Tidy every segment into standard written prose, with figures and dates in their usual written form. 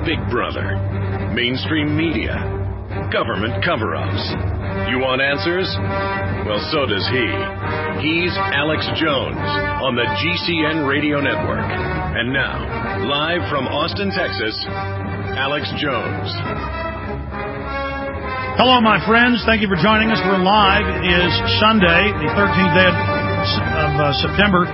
Big Brother, mainstream media, government cover-ups. You want answers? Well, so does he. He's Alex Jones on the GCN Radio Network. And now, live from Austin, Texas, Alex Jones. Hello, my friends. Thank you for joining us. We're live. It is Sunday, the 13th day of September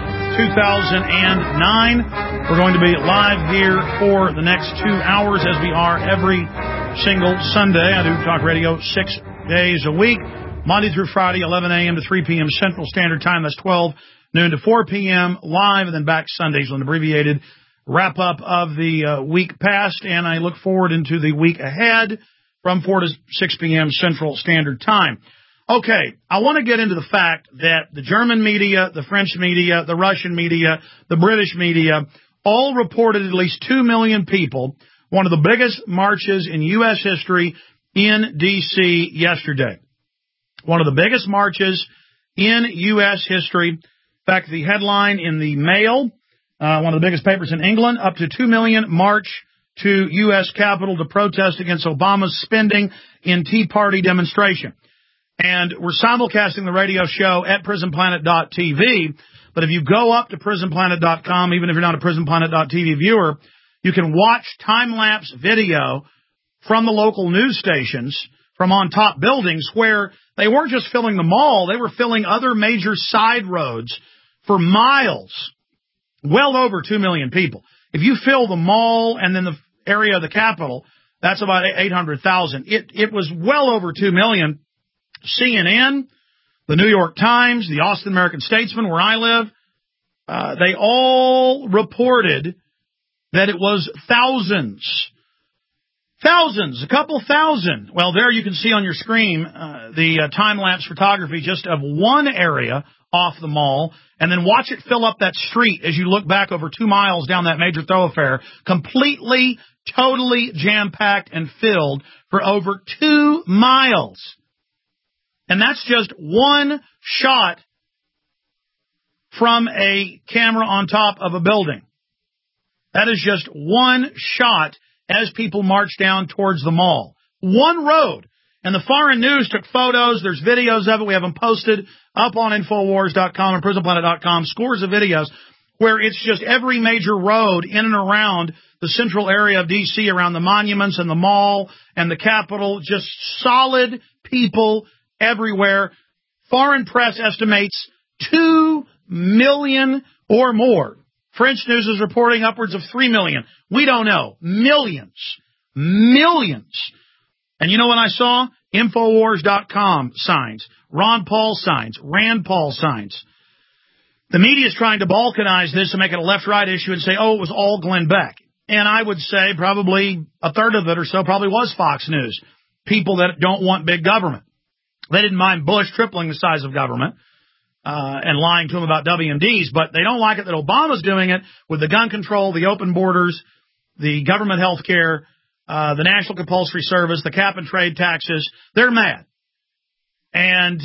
2009. We're going to be live here for the next 2 hours, as we are every single Sunday. I do talk radio 6 days a week, Monday through Friday, 11 a.m. to 3 p.m. Central Standard Time. That's 12 noon to 4 p.m. live, and then back Sundays with an abbreviated wrap-up of the week past. And I look forward into the week ahead from 4 to 6 p.m. Central Standard Time. Okay, I want to get into the fact that the German media, the French media, the Russian media, the British media all reported at least 2 million people, one of the biggest marches in U.S. history, in D.C. yesterday. One of the biggest marches in U.S. history. In fact, the headline in the Mail, one of the biggest papers in England, up to 2 million march to U.S. Capitol to protest against Obama's spending in Tea Party demonstration. And we're simulcasting the radio show at prisonplanet.tv. But if you go up to prisonplanet.com, even if you're not a prisonplanet.tv viewer, you can watch time-lapse video from the local news stations from on top buildings where they weren't just filling the mall, they were filling other major side roads for miles. Well over 2 million people. If you fill the mall and then the area of the Capitol, that's about 800,000. It was well over 2 million. CNN, the New York Times, the Austin American-Statesman, where I live, they all reported that it was thousands, a couple thousand. Well, there you can see on your screen the time-lapse photography just of one area off the mall, and then watch it fill up that street as you look back over 2 miles down that major thoroughfare, completely, totally jam-packed and filled for over 2 miles. And that's just one shot from a camera on top of a building. That is just one shot as people march down towards the mall. One road. And the foreign news took photos. There's videos of it. We have them posted up on Infowars.com and PrisonPlanet.com. Scores of videos where it's just every major road in and around the central area of D.C., around the monuments and the mall and the Capitol. Just solid people everywhere. Foreign press estimates 2 million or more. French news is reporting upwards of 3 million. We don't know. Millions. And you know what I saw? Infowars.com signs, Ron Paul signs, Rand Paul signs. The media is trying to balkanize this and make it a left-right issue and say, oh, it was all Glenn Beck. And I would say probably a third of it or so probably was Fox News. People that don't want big government. They didn't mind Bush tripling the size of government and lying to him about WMDs, but they don't like it that Obama's doing it with the gun control, the open borders, the government health care, the national compulsory service, the cap and trade taxes. They're mad. And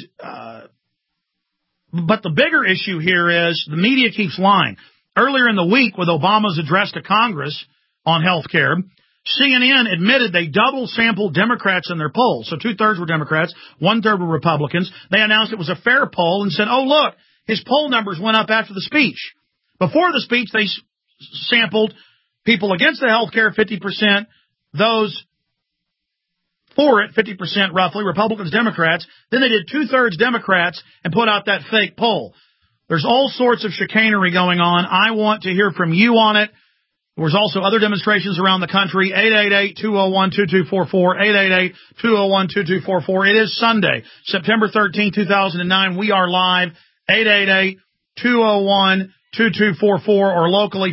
but the bigger issue here is the media keeps lying. Earlier in the week, with Obama's address to Congress on health care, CNN admitted they double-sampled Democrats in their polls. So 2/3 were Democrats, 1/3 were Republicans. They announced it was a fair poll and said, oh, look, his poll numbers went up after the speech. Before the speech, they sampled people against the health care, 50%, those for it, 50% roughly, Republicans, Democrats. Then they did 2/3 Democrats and put out that fake poll. There's all sorts of chicanery going on. I want to hear from you on it. There was also other demonstrations around the country. 888-201-2244, 888-201-2244. It is Sunday, September 13, 2009. We are live, 888-201-2244, or locally,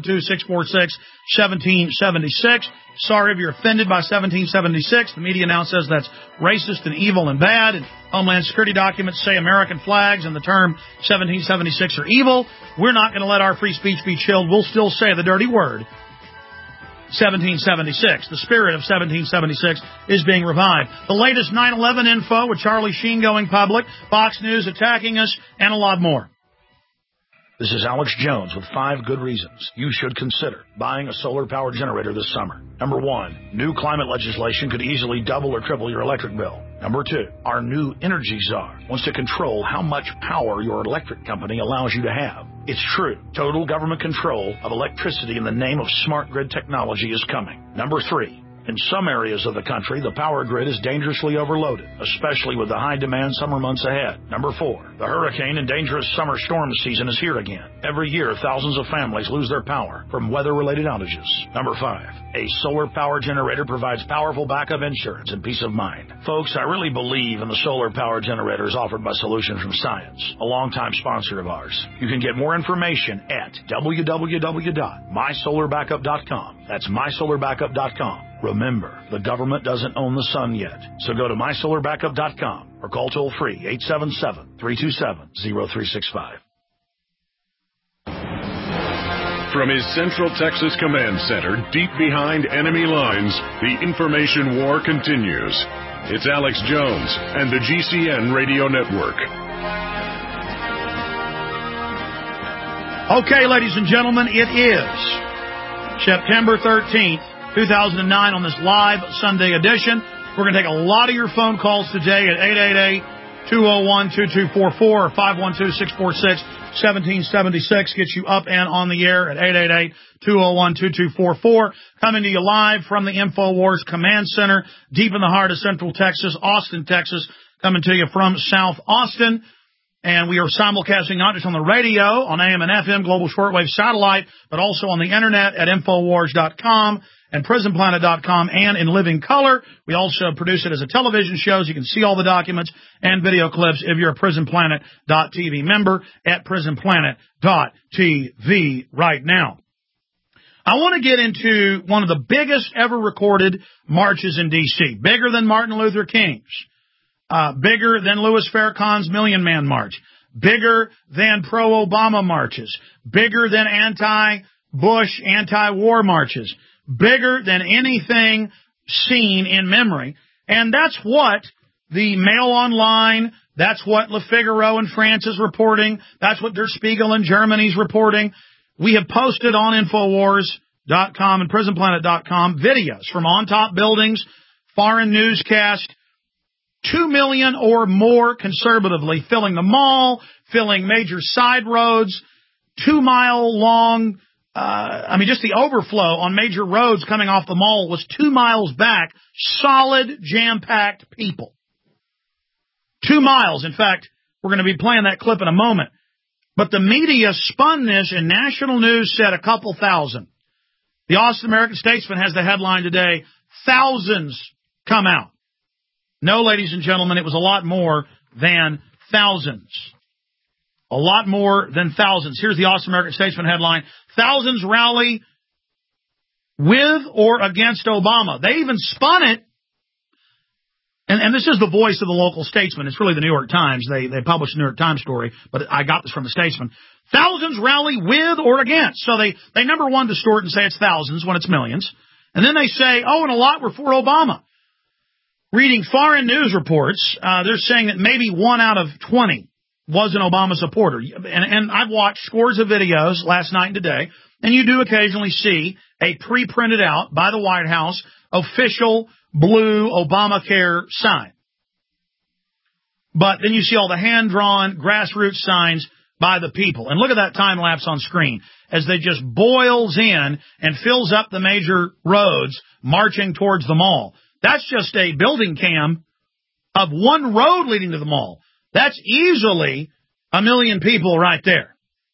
512-646-1776. Sorry if you're offended by 1776. The media now says that's racist and evil and bad, and Homeland Security documents say American flags and the term 1776 are evil. We're not going to let our free speech be chilled. We'll still say the dirty word, 1776. The spirit of 1776 is being revived. The latest 9/11 info with Charlie Sheen going public, Fox News attacking us, and a lot more. This is Alex Jones with 5 good reasons you should consider buying a solar power generator this summer. Number 1, new climate legislation could easily double or triple your electric bill. Number 2, our new energy czar wants to control how much power your electric company allows you to have. It's true. Total government control of electricity in the name of smart grid technology is coming. Number 3, in some areas of the country, the power grid is dangerously overloaded, especially with the high-demand summer months ahead. Number 4, the hurricane and dangerous summer storm season is here again. Every year, thousands of families lose their power from weather-related outages. Number 5, a solar power generator provides powerful backup insurance and peace of mind. Folks, I really believe in the solar power generators offered by Solutions from Science, a longtime sponsor of ours. You can get more information at www.mysolarbackup.com. That's mysolarbackup.com. Remember, the government doesn't own the sun yet, so go to mysolarbackup.com or call toll-free 877-327-0365. From his Central Texas Command Center, deep behind enemy lines, the information war continues. It's Alex Jones and the GCN Radio Network. Okay, ladies and gentlemen, it is September 13th. 2009 on this live Sunday edition. We're going to take a lot of your phone calls today at 888-201-2244 or 512-646-1776. Get you up and on the air at 888-201-2244. Coming to you live from the InfoWars Command Center, deep in the heart of Central Texas, Austin, Texas. Coming to you from South Austin. And we are simulcasting not just on the radio, on AM and FM, global shortwave satellite, but also on the internet at Infowars.com and PrisonPlanet.com and in living color. We also produce it as a television show, so you can see all the documents and video clips if you're a PrisonPlanet.tv member at PrisonPlanet.tv right now. I want to get into one of the biggest ever recorded marches in D.C., bigger than Martin Luther King's. Bigger than Louis Farrakhan's Million Man March, bigger than pro-Obama marches, bigger than anti-Bush, anti-war marches, bigger than anything seen in memory. And that's what the Mail Online, that's what Le Figaro in France is reporting, that's what Der Spiegel in Germany is reporting. We have posted on Infowars.com and PrisonPlanet.com videos from on-top buildings, foreign newscast, 2 million or more conservatively filling the mall, filling major side roads, 2-mile long, just the overflow on major roads coming off the mall was 2 miles back, solid, jam-packed people. 2 miles. In fact, we're going to be playing that clip in a moment. But the media spun this, and national news said a couple thousand. The Austin American-Statesman has the headline today, thousands come out. No, ladies and gentlemen, it was a lot more than thousands. A lot more than thousands. Here's the Austin American-Statesman headline, thousands rally with or against Obama. They even spun it, and this is the voice of the local statesman. It's really the New York Times. They published a New York Times story, but I got this from the Statesman. Thousands rally with or against. So they number one distort and say it's thousands when it's millions. And then they say, and a lot were for Obama. Reading foreign news reports, they're saying that maybe 1 out of 20 was an Obama supporter. And I've watched scores of videos last night and today, and you do occasionally see a pre-printed out by the White House official blue Obamacare sign. But then you see all the hand-drawn grassroots signs by the people. And look at that time lapse on screen as they just boils in and fills up the major roads marching towards the mall. That's just a building cam of one road leading to the mall. That's easily 1 million people right there.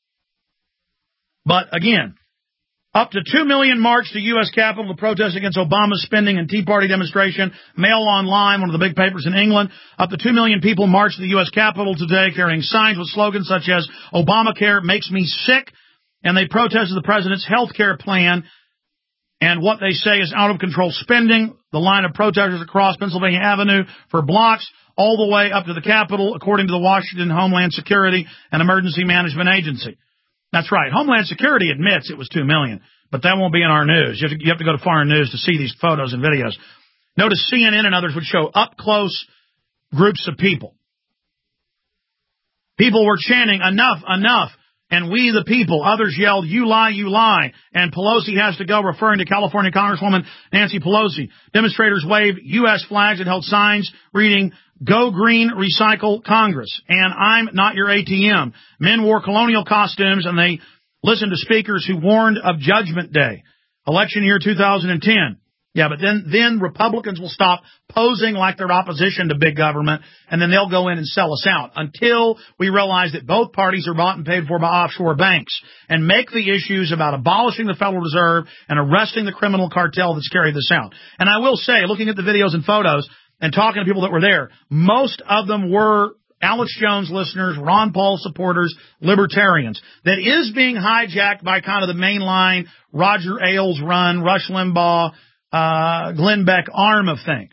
But again, up to 2 million marched to U.S. Capitol to protest against Obama's spending and Tea Party demonstration. Mail Online, one of the big papers in England. Up to 2 million people marched to the U.S. Capitol today carrying signs with slogans such as Obamacare makes me sick. And they protested the president's health care plan and what they say is out-of-control spending. The line of protesters across Pennsylvania Avenue for blocks all the way up to the Capitol, according to the Washington Homeland Security and Emergency Management Agency. That's right. Homeland Security admits it was 2 million, but that won't be in our news. You have to go to foreign news to see these photos and videos. Notice CNN and others would show up-close groups of people. People were chanting, enough, enough. And we the people, others yelled, you lie, you lie. And Pelosi has to go, referring to California Congresswoman Nancy Pelosi. Demonstrators waved U.S. flags and held signs reading, Go Green, Recycle Congress. And I'm not your ATM. Men wore colonial costumes and they listened to speakers who warned of Judgment Day. Election year 2010. Yeah, but then Republicans will stop posing like they're opposition to big government, and then they'll go in and sell us out until we realize that both parties are bought and paid for by offshore banks and make the issues about abolishing the Federal Reserve and arresting the criminal cartel that's carried this out. And I will say, looking at the videos and photos and talking to people that were there, most of them were Alex Jones listeners, Ron Paul supporters, libertarians. That is being hijacked by kind of the mainline Roger Ailes run, Rush Limbaugh, Glenn Beck arm of things.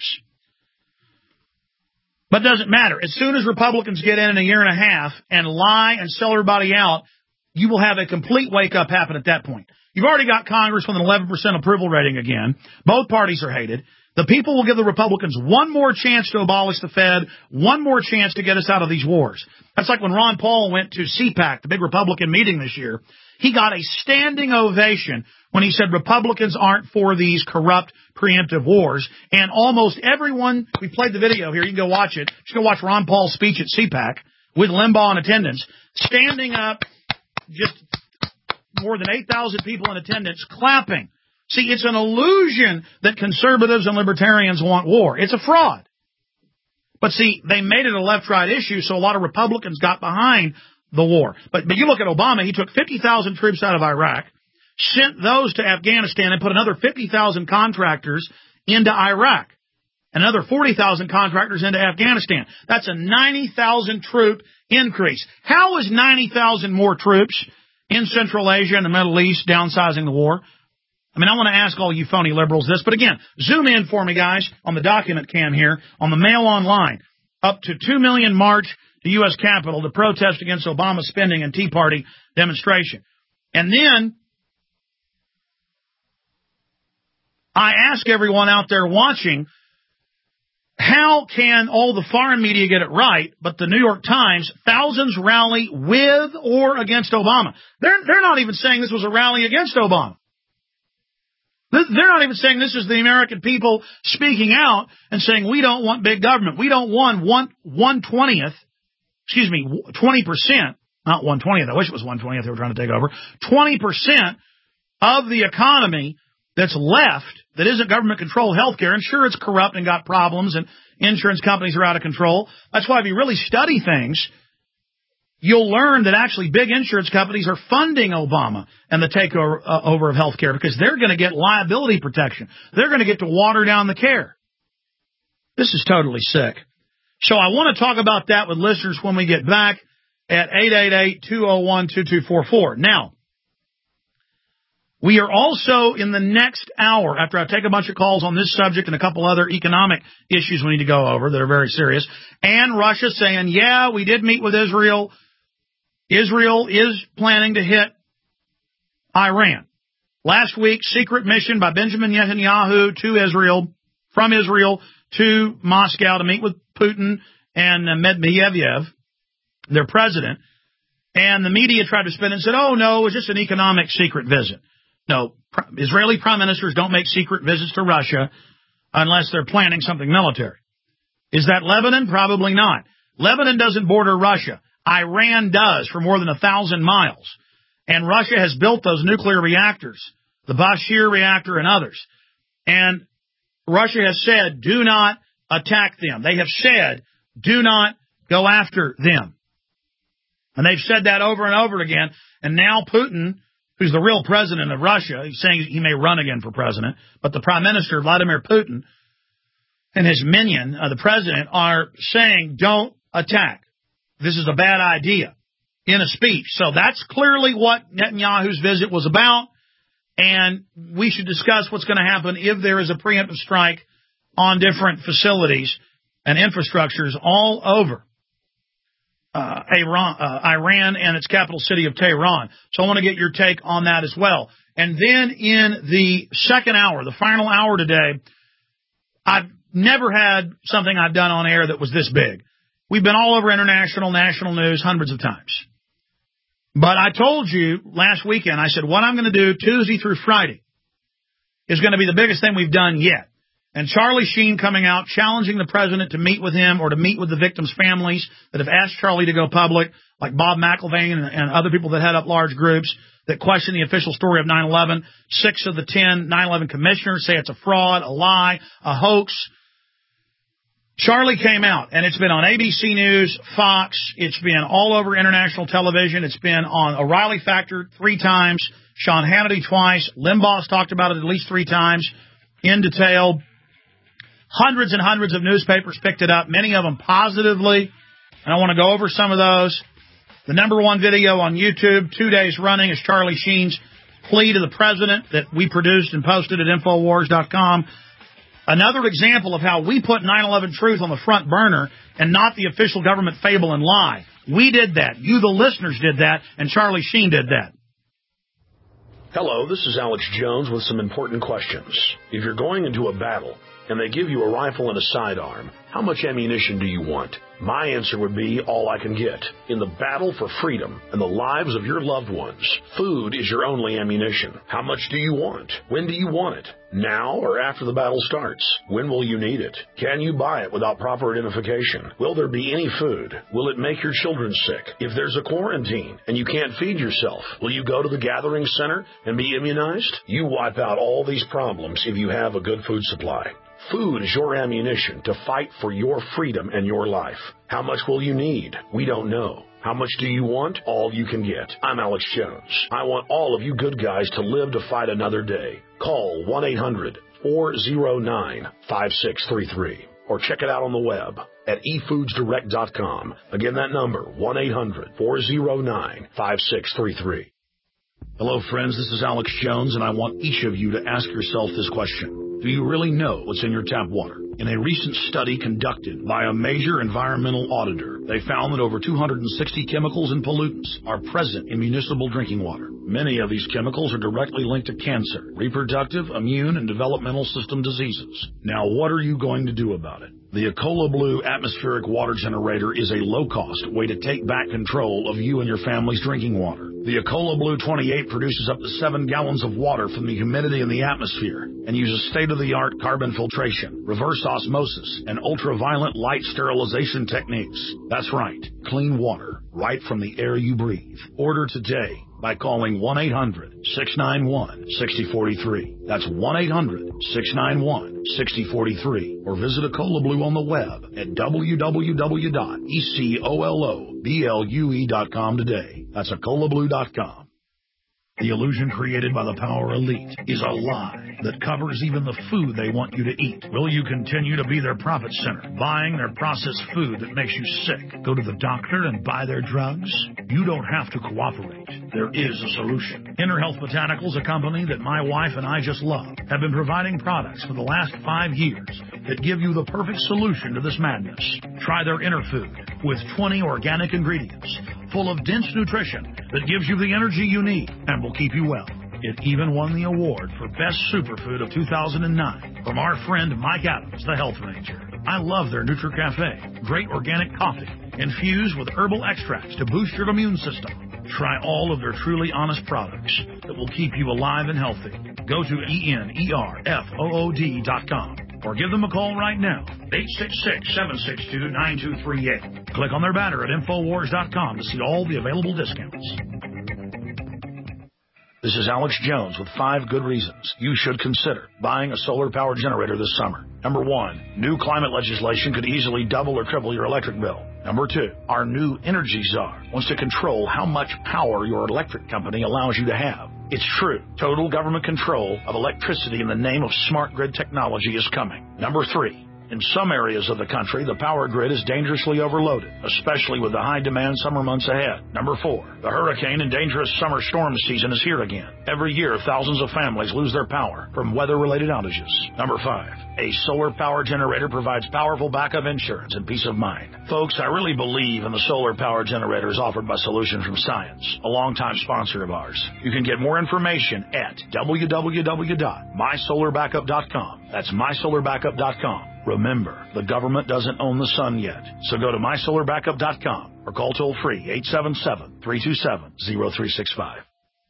But it doesn't matter. As soon as Republicans get in a year and a half and lie and sell everybody out, you will have a complete wake-up happen at that point. You've already got Congress with an 11% approval rating again. Both parties are hated. The people will give the Republicans one more chance to abolish the Fed, one more chance to get us out of these wars. That's like when Ron Paul went to CPAC, the big Republican meeting this year. He got a standing ovation when he said Republicans aren't for these corrupt preemptive wars. And almost everyone, we played the video here, you can go watch it. Just go watch Ron Paul's speech at CPAC with Limbaugh in attendance, standing up, just more than 8,000 people in attendance, clapping. See, it's an illusion that conservatives and libertarians want war. It's a fraud. But see, they made it a left-right issue, so a lot of Republicans got behind the war. But you look at Obama, he took 50,000 troops out of Iraq, sent those to Afghanistan, and put another 50,000 contractors into Iraq. Another 40,000 contractors into Afghanistan. That's a 90,000 troop increase. How is 90,000 more troops in Central Asia and the Middle East downsizing the war? I mean, I want to ask all you phony liberals this, but again, zoom in for me, guys, on the document cam here, on the Mail Online. Up to 2 million march to U.S. Capitol to protest against Obama spending and Tea Party demonstration. And then I ask everyone out there watching, how can all the foreign media get it right, but the New York Times, thousands rally with or against Obama? They're not even saying this was a rally against Obama. They're not even saying this is the American people speaking out and saying we don't want big government. We don't want 20%, not 1/20th. I wish it was 1/20th they were trying to take over. 20% of the economy that's left that isn't government-controlled healthcare. And sure, it's corrupt and got problems, and insurance companies are out of control. That's why if you really study things, you'll learn that actually big insurance companies are funding Obama and the takeover of healthcare because they're going to get liability protection. They're going to get to water down the care. This is totally sick. So I want to talk about that with listeners when we get back at 888-201-2244. Now, we are also in the next hour, after I take a bunch of calls on this subject and a couple other economic issues we need to go over that are very serious, and Russia saying, yeah, we did meet with Israel. Israel is planning to hit Iran. Last week, secret mission by Benjamin Netanyahu to Israel, from Israel to Moscow to meet with Putin and Medvedev, their president. And the media tried to spin it and said, oh, no, it was just an economic secret visit. No, Israeli prime ministers don't make secret visits to Russia unless they're planning something military. Is that Lebanon? Probably not. Lebanon doesn't border Russia. Iran does for more than 1,000 miles. And Russia has built those nuclear reactors, the Bashir reactor and others. And Russia has said, do not attack them. They have said, do not go after them. And they've said that over and over again. And now Putin, who's the real president of Russia, he's saying he may run again for president, but the prime minister, Vladimir Putin, and his minion, the president, are saying, don't attack. This is a bad idea in a speech. So that's clearly what Netanyahu's visit was about. And we should discuss what's going to happen if there is a preemptive strike on different facilities and infrastructures all over Iran and its capital city of Tehran. So I want to get your take on that as well. And then in the second hour, the final hour today, I've never had something I've done on air that was this big. We've been all over international, national news hundreds of times. But I told you last weekend, I said, what I'm going to do Tuesday through Friday is going to be the biggest thing we've done yet. And Charlie Sheen coming out, challenging the president to meet with him or to meet with the victims' families that have asked Charlie to go public, like Bob McIlvaine and other people that head up large groups that question the official story of 9/11. 6 of the 10 9/11 commissioners say it's a fraud, a lie, a hoax. Charlie came out, and it's been on ABC News, Fox. It's been all over international television. It's been on O'Reilly Factor 3 times, Sean Hannity twice. Limbaugh's talked about it at least 3 times in detail. Hundreds and hundreds of newspapers picked it up, many of them positively, and I want to go over some of those. The number 1 video on YouTube, 2 days running, is Charlie Sheen's plea to the president that we produced and posted at Infowars.com. Another example of how we put 9/11 truth on the front burner and not the official government fable and lie. We did that. You, the listeners, did that, and Charlie Sheen did that. Hello, this is Alex Jones with some important questions. If you're going into a battle and they give you a rifle and a sidearm, how much ammunition do you want? My answer would be all I can get. In the battle for freedom and the lives of your loved ones, food is your only ammunition. How much do you want? When do you want it? Now or after the battle starts? When will you need it? Can you buy it without proper identification? Will there be any food? Will it make your children sick? If there's a quarantine and you can't feed yourself, will you go to the gathering center and be immunized? You wipe out all these problems if you have a good food supply. Food is your ammunition to fight for your freedom and your life. How much will you need? We don't know. How much do you want? All you can get. I'm Alex Jones. I want all of you good guys to live to fight another day. Call 1-800-409-5633 or check it out on the web at efoodsdirect.com. Again, that number, 1-800-409-5633. Hello, friends. This is Alex Jones, and I want each of you to ask yourself this question. Do you really know what's in your tap water? In a recent study conducted by a major environmental auditor, they found that over 260 chemicals and pollutants are present in municipal drinking water. Many of these chemicals are directly linked to cancer, reproductive, immune, and developmental system diseases. Now, what are you going to do about it? The Ecola Blue atmospheric water generator is a low-cost way to take back control of you and your family's drinking water. The Ecola Blue 28 produces up to 7 gallons of water from the humidity in the atmosphere and uses state-of-the-art carbon filtration, reverse osmosis, and ultraviolet light sterilization techniques. That's right, clean water right from the air you breathe. Order today by calling 1-800-691-6043. That's 1-800-691-6043. Or visit Ecola Blue on the web at www.ecoloblu.com today. That's EcolaBlue.com. The illusion created by the power elite is a lie that covers even the food they want you to eat. Will you continue to be their profit center, buying their processed food that makes you sick? Go to the doctor and buy their drugs? You don't have to cooperate. There is a solution. Inner Health Botanicals, a company that my wife and I just love, have been providing products for the last 5 years that give you the perfect solution to this madness. Try their Inner Food with 20 organic ingredients, full of dense nutrition that gives you the energy you need and will keep you well. It even won the award for Best Superfood of 2009 from our friend Mike Adams, the Health Ranger. I love their NutriCafe, great organic coffee infused with herbal extracts to boost your immune system. Try all of their truly honest products that will keep you alive and healthy. Go to ENERFOOD.com or give them a call right now, 866-762-9238. Click on their banner at Infowars.com to see all the available discounts. This is Alex Jones with 5 good reasons you should consider buying a solar power generator this summer. Number 1, new climate legislation could easily double or triple your electric bill. Number 2, our new energy czar wants to control how much power your electric company allows you to have. It's true. Total government control of electricity in the name of smart grid technology is coming. Number 3, in some areas of the country, the power grid is dangerously overloaded, especially with the high-demand summer months ahead. Number 4, the hurricane and dangerous summer storm season is here again. Every year, thousands of families lose their power from weather-related outages. Number 5, a solar power generator provides powerful backup insurance and peace of mind. Folks, I really believe in the solar power generators offered by Solution from Science, a longtime sponsor of ours. You can get more information at www.mysolarbackup.com. That's mysolarbackup.com. Remember, the government doesn't own the sun yet, so go to mysolarbackup.com or call toll-free 877-327-0365.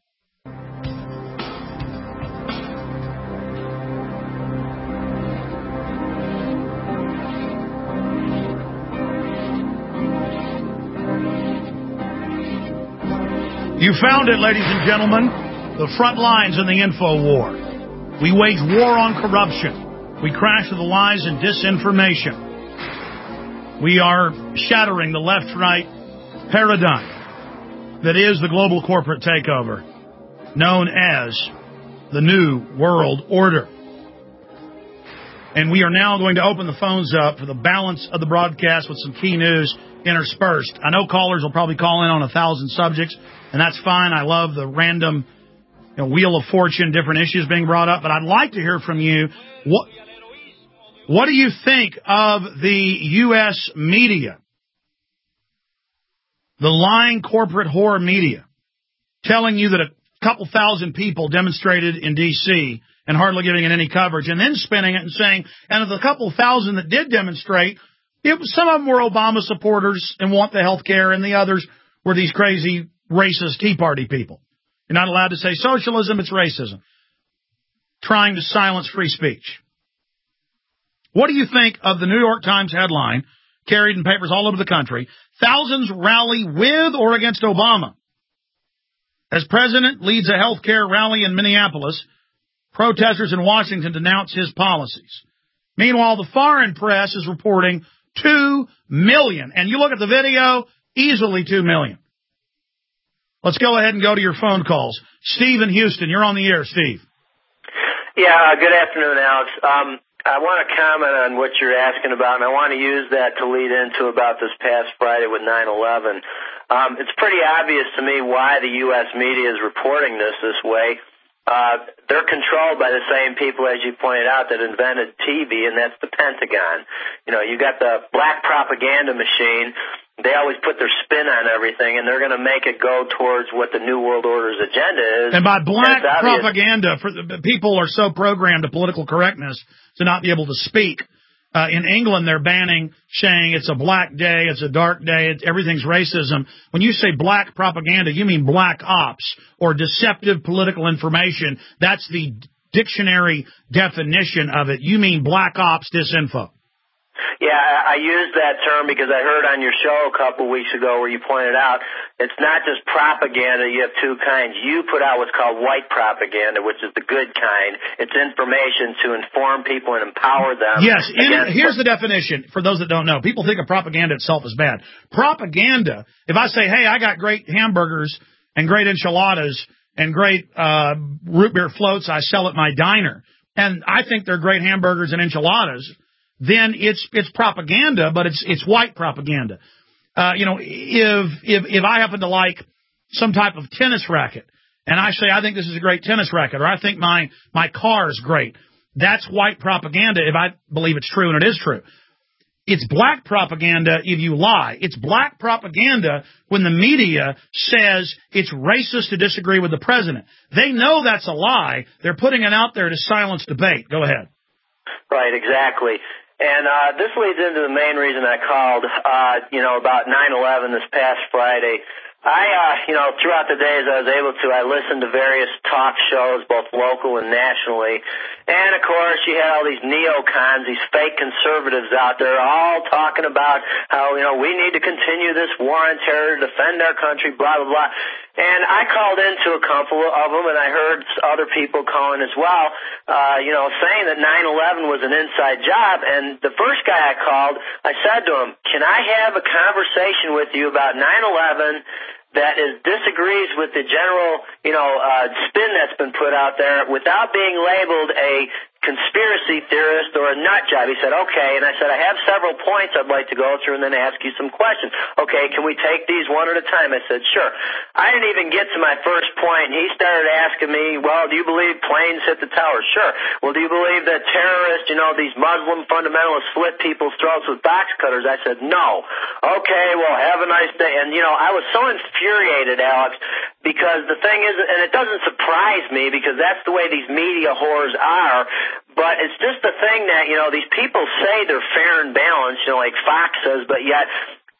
You found it, ladies and gentlemen, the front lines in the info war. We wage war on corruption. We crash with the lies and disinformation. We are shattering the left-right paradigm that is the global corporate takeover, known as the New World Order. And we are now going to open the phones up for the balance of the broadcast with some key news interspersed. I know callers will probably call in on 1,000 subjects, and that's fine. I love the random wheel of fortune, different issues being brought up. But I'd like to hear from you. What do you think of the U.S. media, the lying corporate whore media, telling you that a couple thousand people demonstrated in D.C. and hardly giving it any coverage, and then spinning it and saying, and of the couple thousand that did demonstrate, some of them were Obama supporters and want the health care, and the others were these crazy racist Tea Party people. You're not allowed to say socialism, it's racism. Trying to silence free speech. What do you think of the New York Times headline, carried in papers all over the country, thousands rally with or against Obama? As president leads a health care rally in Minneapolis, protesters in Washington denounce his policies. Meanwhile, the foreign press is reporting 2 million. And you look at the video, easily 2 million. Let's go ahead and go to your phone calls. Steve in Houston, you're on the air, Steve. Yeah, good afternoon, Alex. I want to comment on what you're asking about, and I want to use that to lead into about this past Friday with 9/11. It's pretty obvious to me why the U.S. media is reporting this way. They're controlled by the same people, as you pointed out, that invented TV, and that's the Pentagon. You got the black propaganda machine. They always put their spin on everything, and they're going to make it go towards what the New World Order's agenda is. And by black propaganda, people are so programmed to political correctness to not be able to speak. In England, they're banning, saying it's a black day, it's a dark day, everything's racism. When you say black propaganda, you mean black ops or deceptive political information. That's the dictionary definition of it. You mean black ops disinfo. Yeah, I used that term because I heard on your show a couple weeks ago where you pointed out it's not just propaganda. You have two kinds. You put out what's called white propaganda, which is the good kind. It's information to inform people and empower them. Yes, here's the definition for those that don't know. People think of propaganda itself as bad. Propaganda, if I say, hey, I got great hamburgers and great enchiladas and great root beer floats I sell at my diner, and I think they're great hamburgers and enchiladas, then it's propaganda, but it's white propaganda. If I happen to like some type of tennis racket, and I say I think this is a great tennis racket, or I think my car's great, that's white propaganda if I believe it's true, and it is true. It's black propaganda if you lie. It's black propaganda when the media says it's racist to disagree with the president. They know that's a lie. They're putting it out there to silence debate. Go ahead. Right, exactly. And this leads into the main reason I called, about 9/11 this past Friday. Throughout the days I was able to, I listened to various talk shows, both local and nationally. And, of course, you had all these neocons, these fake conservatives out there all talking about how, we need to continue this war on terror, defend our country, blah, blah, blah. And I called into a couple of them, and I heard other people calling as well, saying that 9/11 was an inside job. And the first guy I called, I said to him, can I have a conversation with you about 9/11 that disagrees with the general, spin that's been put out there without being labeled a conspiracy theorist or a nut job? He said, okay. And I said, I have several points I'd like to go through and then ask you some questions. Okay, can we take these one at a time? I said, sure. I didn't even get to my first point, and he started asking me, well, do you believe planes hit the towers? Sure. Well, do you believe that terrorists, these Muslim fundamentalists slit people's throats with box cutters? I said, no. Okay, well, have a nice day. And, I was so infuriated, Alex, because the thing is, and it doesn't surprise me because that's the way these media whores are, but it's just the thing that, these people say they're fair and balanced, like Fox says, but yet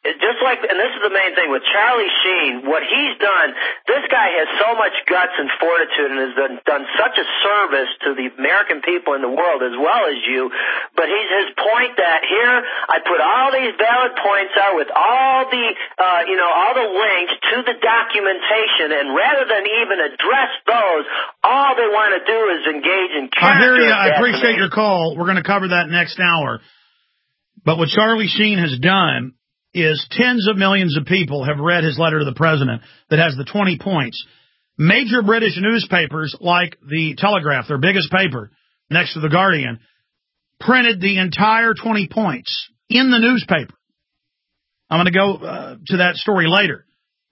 just like, and this is the main thing with Charlie Sheen, what he's done, this guy has so much guts and fortitude and has done such a service to the American people in the world as well as you, but he's his point that here I put all these valid points out with all the, all the links to the documentation, and rather than even address those, all they want to do is engage in character. I hear you. I appreciate your call. We're going to cover that next hour. But what Charlie Sheen has done is tens of millions of people have read his letter to the president that has the 20 points. Major British newspapers like the Telegraph, their biggest paper, next to the Guardian, printed the entire 20 points in the newspaper. I'm going to go to that story later.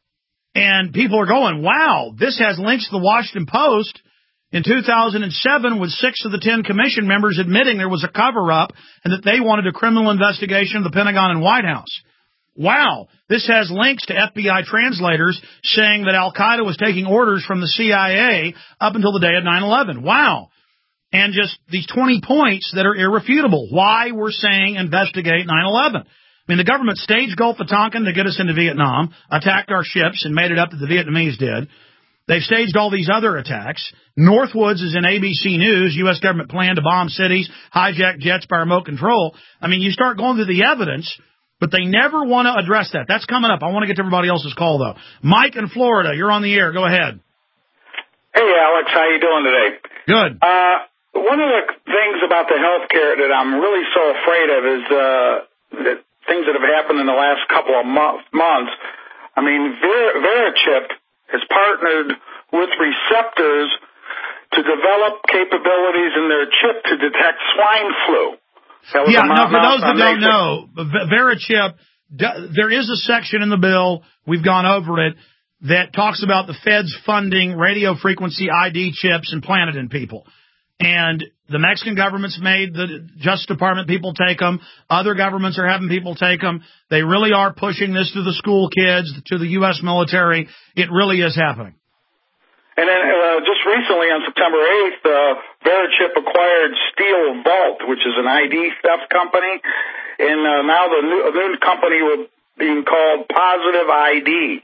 And people are going, wow, this has links to the Washington Post in 2007 with 6 of the 10 commission members admitting there was a cover-up and that they wanted a criminal investigation of the Pentagon and White House. Wow, this has links to FBI translators saying that Al-Qaeda was taking orders from the CIA up until the day of 9/11. Wow. And just these 20 points that are irrefutable. Why we're saying investigate 9/11. I mean, the government staged Gulf of Tonkin to get us into Vietnam, attacked our ships and made it up that the Vietnamese did. They've staged all these other attacks. Northwoods is in ABC News. U.S. government plan to bomb cities, hijack jets by remote control. I mean, you start going through the evidence, but they never want to address that. That's coming up. I want to get to everybody else's call, though. Mike in Florida, you're on the air. Go ahead. Hey, Alex. How you doing today? Good. One of the things about the health care that I'm really so afraid of is that things that have happened in the last couple of months. I mean, Verichip has partnered with receptors to develop capabilities in their chip to detect swine flu. Yeah, no, for those that don't know, Verichip, there is a section in the bill, we've gone over it, that talks about the feds funding radio frequency ID chips implanted in people. And the Mexican government's made the Justice Department people take them. Other governments are having people take them. They really are pushing this to the school kids, to the U.S. military. It really is happening. And then just recently on September 8th, Verichip acquired Steel Vault, which is an ID theft company. And now the new company will be called Positive ID.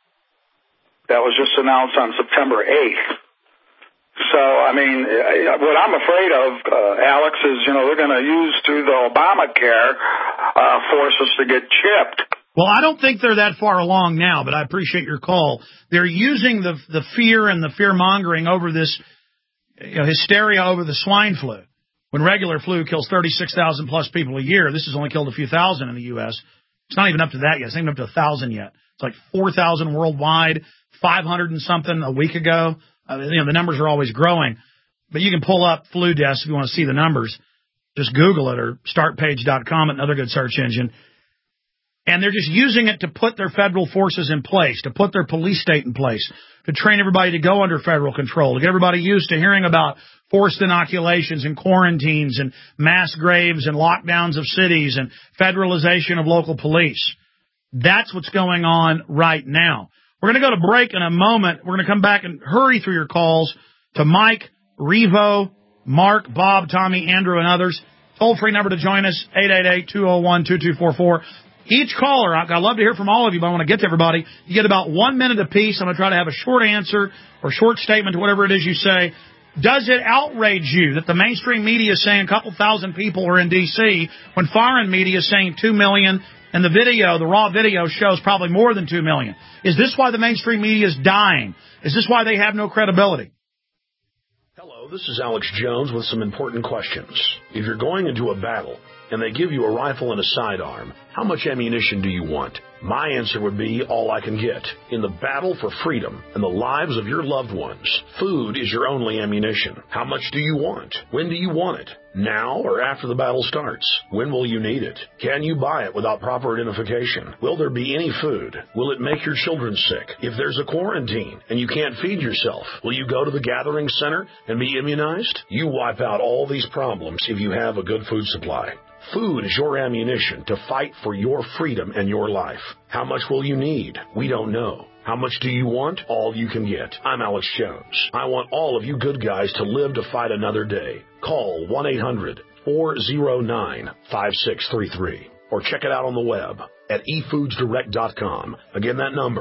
That was just announced on September 8th. So, I mean, what I'm afraid of, Alex, is, they're going to use through the Obamacare force us to get chipped. Well, I don't think they're that far along now, but I appreciate your call. They're using the fear and the fear-mongering over this hysteria over the swine flu. When regular flu kills 36,000 plus people a year, this has only killed a few thousand in the U.S. It's not even up to that yet. It's not even up to 1,000 yet. It's like 4,000 worldwide, 500 and something a week ago. The numbers are always growing. But you can pull up flu deaths if you want to see the numbers. Just Google it or startpage.com, another good search engine. And they're just using it to put their federal forces in place, to put their police state in place, to train everybody to go under federal control, to get everybody used to hearing about forced inoculations and quarantines and mass graves and lockdowns of cities and federalization of local police. That's what's going on right now. We're going to go to break in a moment. We're going to come back and hurry through your calls to Mike, Revo, Mark, Bob, Tommy, Andrew, and others. Toll-free number to join us, 888-201-2244. Each caller, I'd love to hear from all of you, but I want to get to everybody. You get about 1 minute apiece. I'm going to try to have a short answer or short statement to whatever it is you say. Does it outrage you that the mainstream media is saying a couple thousand people are in D.C. when foreign media is saying 2 million and the raw video shows probably more than 2 million? Is this why the mainstream media is dying? Is this why they have no credibility? Hello, this is Alex Jones with some important questions. If you're going into a battle and they give you a rifle and a sidearm, how much ammunition do you want? My answer would be all I can get. In the battle for freedom and the lives of your loved ones, food is your only ammunition. How much do you want? When do you want it? Now or after the battle starts? When will you need it? Can you buy it without proper identification? Will there be any food? Will it make your children sick? If there's a quarantine and you can't feed yourself, will you go to the gathering center and be immunized? You wipe out all these problems if you have a good food supply. Food is your ammunition to fight for your freedom and your life. How much will you need? We don't know. How much do you want? All you can get. I'm Alex Jones. I want all of you good guys to live to fight another day. Call 1-800-409-5633 or check it out on the web, at efoodsdirect.com. Again, that number,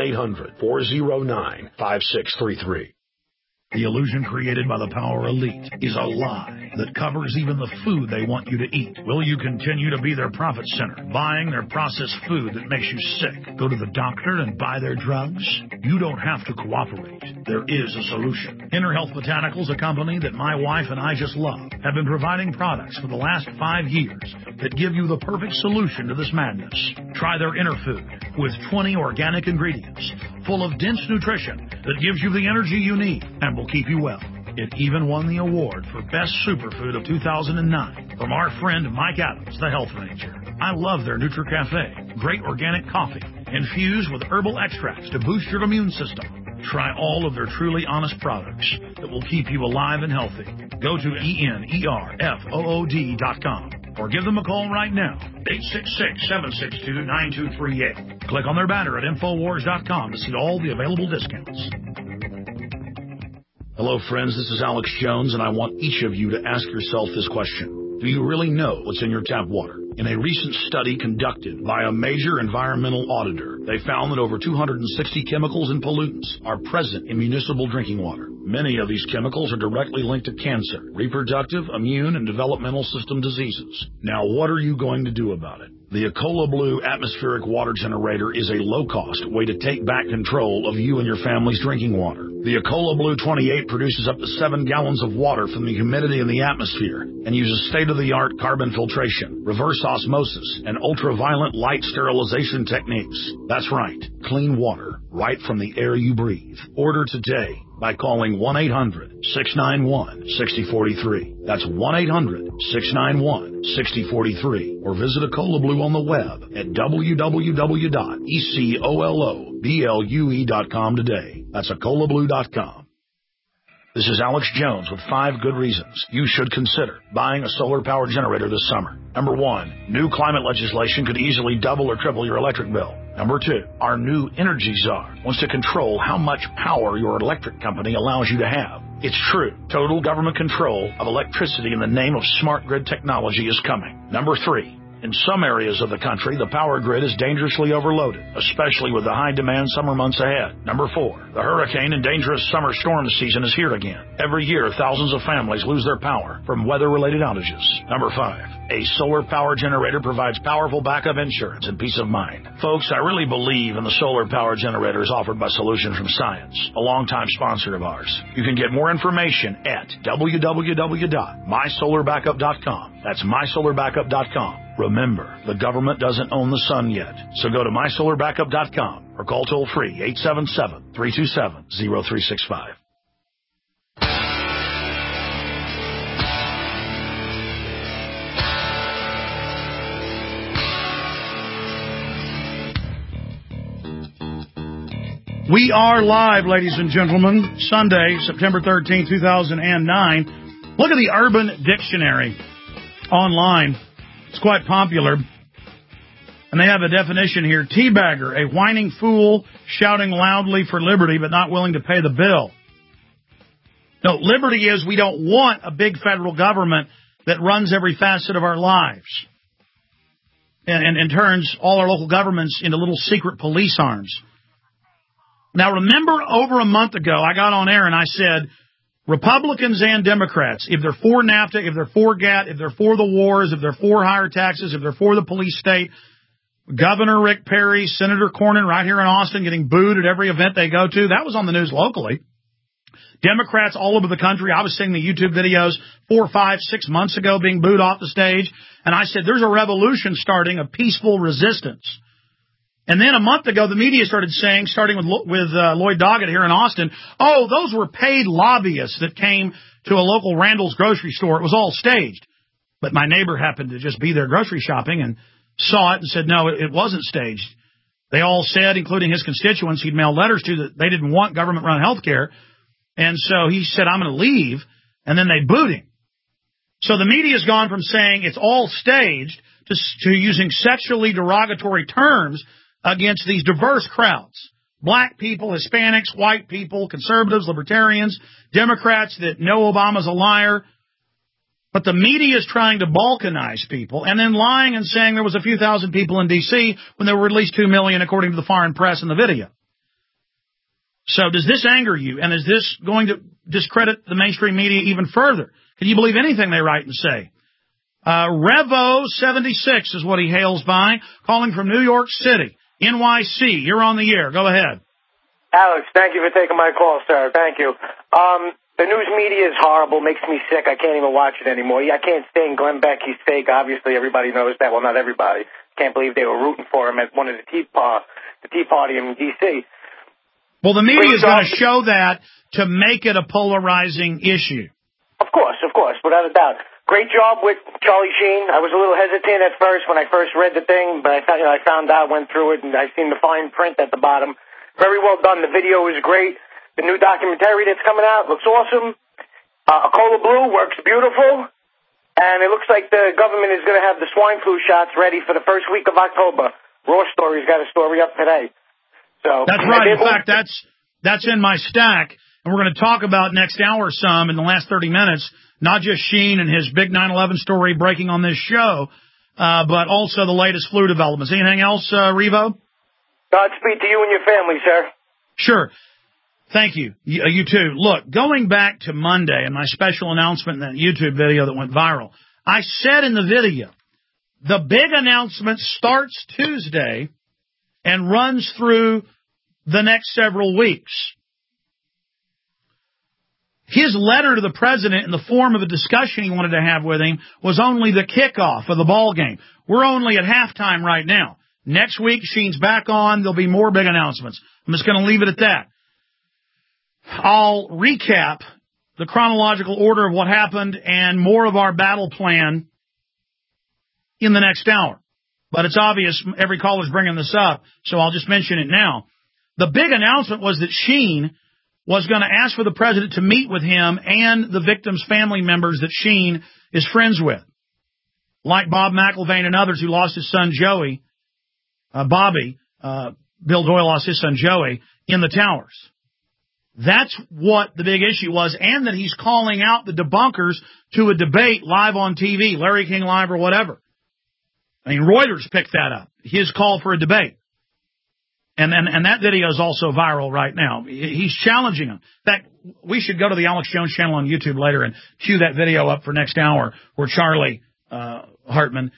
1-800-409-5633. The illusion created by the power elite is a lie that covers even the food they want you to eat. Will you continue to be their profit center, buying their processed food that makes you sick? Go to the doctor and buy their drugs? You don't have to cooperate. There is a solution. Inner Health Botanicals, a company that my wife and I just love, have been providing products for the last 5 years that give you the perfect solution to this madness. Try their Inner Food with 20 organic ingredients, full of dense nutrition that gives you the energy you need and will keep you well. It even won the award for Best Superfood of 2009 from our friend Mike Adams, the Health Ranger. I love their NutriCafe, great organic coffee, infused with herbal extracts to boost your immune system. Try all of their truly honest products that will keep you alive and healthy. Go to ENERFOOD.com or give them a call right now, 866-762-9238. Click on their banner at Infowars.com to see all the available discounts. Hello, friends. This is Alex Jones, and I want each of you to ask yourself this question. Do you really know what's in your tap water? In a recent study conducted by a major environmental auditor, they found that over 260 chemicals and pollutants are present in municipal drinking water. Many of these chemicals are directly linked to cancer, reproductive, immune, and developmental system diseases. Now, what are you going to do about it? The Ecola Blue atmospheric water generator is a low-cost way to take back control of you and your family's drinking water. The Ecola Blue 28 produces up to 7 gallons of water from the humidity in the atmosphere and uses state-of-the-art carbon filtration, reverse osmosis, and ultraviolet light sterilization techniques. That's right, clean water right from the air you breathe. Order today by calling 1-800-691-6043. That's 1-800-691-6043. Or visit Ecola Blue on the web at www.ecoloblu.com today. That's EcolaBlue.com. This is Alex Jones with 5 good reasons you should consider buying a solar power generator this summer. Number 1, new climate legislation could easily double or triple your electric bill. Number 2, our new energy czar wants to control how much power your electric company allows you to have. It's true. Total government control of electricity in the name of smart grid technology is coming. Number 3, in some areas of the country, the power grid is dangerously overloaded, especially with the high-demand summer months ahead. Number 4, the hurricane and dangerous summer storm season is here again. Every year, thousands of families lose their power from weather-related outages. Number 5, a solar power generator provides powerful backup insurance and peace of mind. Folks, I really believe in the solar power generators offered by Solutions from Science, a longtime sponsor of ours. You can get more information at www.mysolarbackup.com. That's mysolarbackup.com. Remember, the government doesn't own the sun yet, so go to mysolarbackup.com or call toll-free 877-327-0365. We are live, ladies and gentlemen. Sunday, September 13, 2009. Look at the Urban Dictionary online. It's quite popular. And they have a definition here. Teabagger, a whining fool shouting loudly for liberty but not willing to pay the bill. No, liberty is we don't want a big federal government that runs every facet of our lives and turns all our local governments into little secret police arms. Now, remember over a month ago, I got on air and I said, Republicans and Democrats, if they're for NAFTA, if they're for GATT, if they're for the wars, if they're for higher taxes, if they're for the police state, Governor Rick Perry, Senator Cornyn right here in Austin getting booed at every event they go to, that was on the news locally. Democrats all over the country, I was seeing the YouTube videos 4, 5, 6 months ago being booed off the stage, and I said there's a revolution starting, a peaceful resistance. And then a month ago, the media started saying, starting with Lloyd Doggett here in Austin, oh, those were paid lobbyists that came to a local Randall's grocery store. It was all staged. But my neighbor happened to just be there grocery shopping and saw it and said, no, it wasn't staged. They all said, including his constituents he'd mailed letters to, that they didn't want government-run health care. And so he said, I'm going to leave. And then they booed him. So the media's gone from saying it's all staged to using sexually derogatory terms against these diverse crowds. Black people, Hispanics, white people, conservatives, libertarians, Democrats that know Obama's a liar, But the media is trying to balkanize people and then lying and saying there was a few thousand people in D.C. when there were at least 2 million, according to the foreign press in the video. So does this anger you? And is this going to discredit the mainstream media even further? Can you believe anything they write and say? Revo76 is what he hails by, calling from New York City, NYC. You're on the air. Go ahead. Alex, thank you for taking my call, sir. Thank you. The news media is horrible, makes me sick. I can't even watch it anymore. I can't stand Glenn Beck. He's fake. Obviously, everybody knows that. Well, not everybody. Can't believe they were rooting for him at one of the Tea Party in D.C. Well, the media is going to show that to make it a polarizing issue. Of course, without a doubt. Great job with Charlie Sheen. I was a little hesitant at first when I first read the thing, but I found out, went through it, and I seen the fine print at the bottom. Very well done. The video is great. The new documentary that's coming out looks awesome. Cola Blue works beautiful. And it looks like the government is going to have the swine flu shots ready for the first week of October. Raw Story's got a story up today. So that's right. In fact, that's in my stack. And we're going to talk about next hour some in the last 30 minutes, not just Sheen and his big 9/11 story breaking on this show, but also the latest flu developments. Anything else, Revo? Godspeed to you and your family, sir. Sure. Thank you. You too. Look, going back to Monday and my special announcement in that YouTube video that went viral, I said in the video, the big announcement starts Tuesday and runs through the next several weeks. His letter to the president in the form of a discussion he wanted to have with him was only the kickoff of the ball game. We're only at halftime right now. Next week, Sheen's back on. There'll be more big announcements. I'm just going to leave it at that. I'll recap the chronological order of what happened and more of our battle plan in the next hour. But it's obvious every caller's bringing this up, so I'll just mention it now. The big announcement was that Sheen was going to ask for the president to meet with him and the victims' family members that Sheen is friends with, like Bob McIlvaine and others who lost his son Joey, Bobby, Bill Doyle lost his son Joey in the towers. That's what the big issue was, and that he's calling out the debunkers to a debate live on TV, Larry King Live or whatever. I mean, Reuters picked that up, his call for a debate. And that video is also viral right now. He's challenging him. In fact, we should go to the Alex Jones channel on YouTube later and cue that video up for next hour where Charlie Hartman